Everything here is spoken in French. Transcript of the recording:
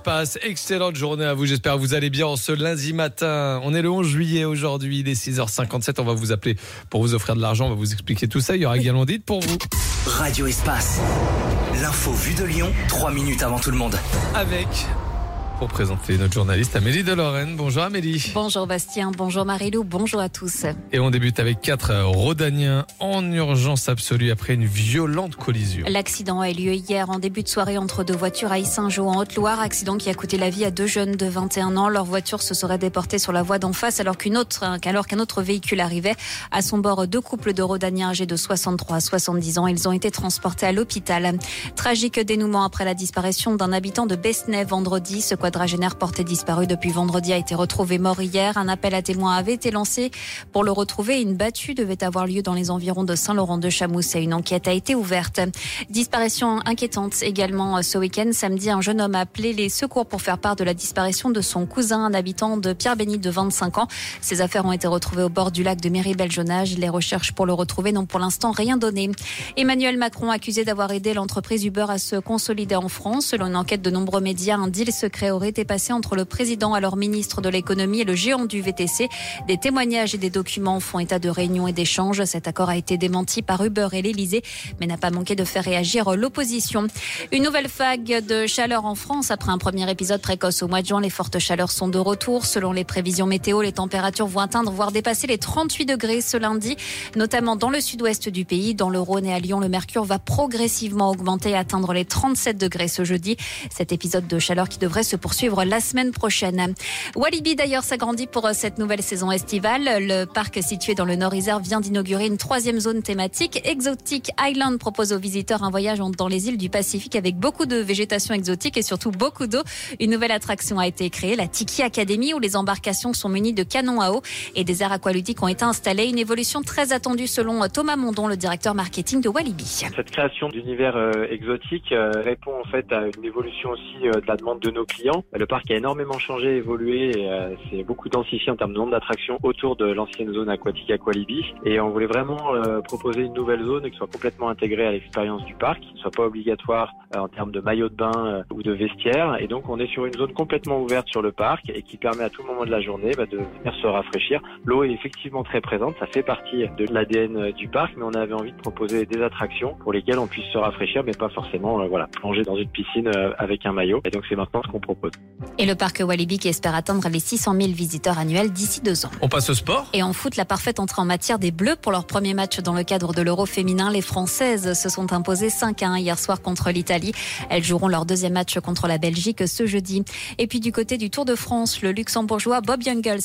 Espace. Excellente journée à vous. J'espère que vous allez bien en ce lundi matin. On est le 11 juillet aujourd'hui, il est 6h57. On va vous appeler pour vous offrir de l'argent. On va vous expliquer tout ça. Il y aura également dit pour vous. Radio Espace. L'info vue de Lyon, 3 minutes avant tout le monde. Avec... Pour présenter notre journaliste Amélie de Lorraine. Bonjour Amélie. Bonjour Bastien, bonjour Marilou, bonjour à tous. Et on débute avec 4 Rhodaniens en urgence absolue après une violente collision. L'accident a eu lieu hier en début de soirée entre deux voitures à Yssingeaux en Haute-Loire. Accident qui a coûté la vie à 2 jeunes de 21 ans. Leur voiture se serait déportée sur la voie d'en face alors qu'un autre véhicule arrivait. À son bord, 2 couples de Rhodaniens âgés de 63 à 70 ans. Ils ont été transportés à l'hôpital. Tragique dénouement après la disparition d'un habitant de Besnay vendredi. Ce quadragénaire porté disparu depuis vendredi a été retrouvé mort hier. Un appel à témoins avait été lancé pour le retrouver. Une battue devait avoir lieu dans les environs de Saint-Laurent-de-Chamousset. Une enquête a été ouverte. Disparition inquiétante également ce week-end. Samedi, un jeune homme a appelé les secours pour faire part de la disparition de son cousin, un habitant de Pierre-Bénite de 25 ans. Ses affaires ont été retrouvées au bord du lac de Méribel-Jonage. Les recherches pour le retrouver n'ont pour l'instant rien donné. Emmanuel Macron accusé d'avoir aidé l'entreprise Uber à se consolider en France. Selon une enquête de nombreux médias, un deal secret aurait été passé entre le président, alors ministre de l'économie, et le géant du VTC. Des témoignages et des documents font état de réunions et d'échanges. Cet accord a été démenti par Uber et l'Elysée, mais n'a pas manqué de faire réagir l'opposition. Une nouvelle vague de chaleur en France. Après un premier épisode précoce au mois de juin, les fortes chaleurs sont de retour. Selon les prévisions météo, les températures vont atteindre, voire dépasser les 38 degrés ce lundi, notamment dans le sud-ouest du pays. Dans le Rhône et à Lyon, le mercure va progressivement augmenter et atteindre les 37 degrés ce jeudi. Cet épisode de chaleur qui devrait se poursuivre la semaine prochaine. Walibi d'ailleurs s'agrandit pour cette nouvelle saison estivale. Le parc situé dans le Nord-Isère vient d'inaugurer une 3e zone thématique. Exotic Island propose aux visiteurs un voyage dans les îles du Pacifique avec beaucoup de végétation exotique et surtout beaucoup d'eau. Une nouvelle attraction a été créée, la Tiki Academy, où les embarcations sont munies de canons à eau et des aires aqualudiques ont été installées. Une évolution très attendue selon Thomas Mondon, le directeur marketing de Walibi. Cette création d'univers exotique répond en fait à une évolution aussi de la demande de nos clients. Le parc a énormément changé, évolué et c'est beaucoup densifié en termes de nombre d'attractions autour de l'ancienne zone aquatique Aqualibi. Et on voulait vraiment proposer une nouvelle zone qui soit complètement intégrée à l'expérience du parc, qui ne soit pas obligatoire en termes de maillot de bain ou de vestiaire. Et donc on est sur une zone complètement ouverte sur le parc et qui permet à tout moment de la journée de venir se rafraîchir. L'eau est effectivement très présente, ça fait partie de l'ADN du parc, mais on avait envie de proposer des attractions pour lesquelles on puisse se rafraîchir, mais pas forcément plonger dans une piscine avec un maillot. Et donc c'est maintenant ce qu'on propose. Et le parc Walibi qui espère atteindre les 600 000 visiteurs annuels d'ici 2 ans. On passe au sport. Et en foot, la parfaite entrée en matière des Bleus pour leur premier match dans le cadre de l'Euro féminin. Les Françaises se sont imposées 5-1 hier soir contre l'Italie. Elles joueront leur 2e match contre la Belgique ce jeudi. Et puis du côté du Tour de France, le Luxembourgeois Bob Jungels